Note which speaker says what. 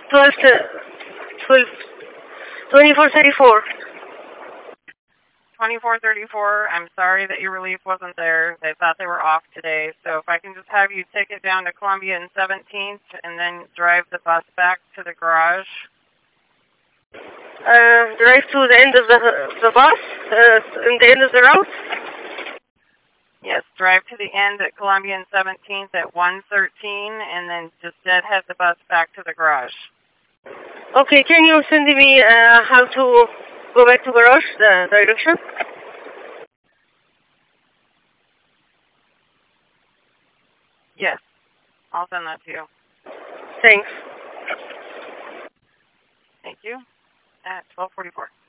Speaker 1: 12, 12, 2434.
Speaker 2: 2434, I'm sorry that your relief wasn't there. They thought they were off today. So if I can just have you take it down to Columbia and 17th and then drive the bus back to the garage.
Speaker 1: Drive to the end of the bus, in the end of the route?
Speaker 2: Yes, drive to the end at Columbia and 17th at 113 and then just deadhead the bus back to the garage.
Speaker 1: Okay, can you send me how to go back to garage, the direction?
Speaker 2: Yes, I'll send that to you.
Speaker 1: Thanks.
Speaker 2: Thank you. At 1244.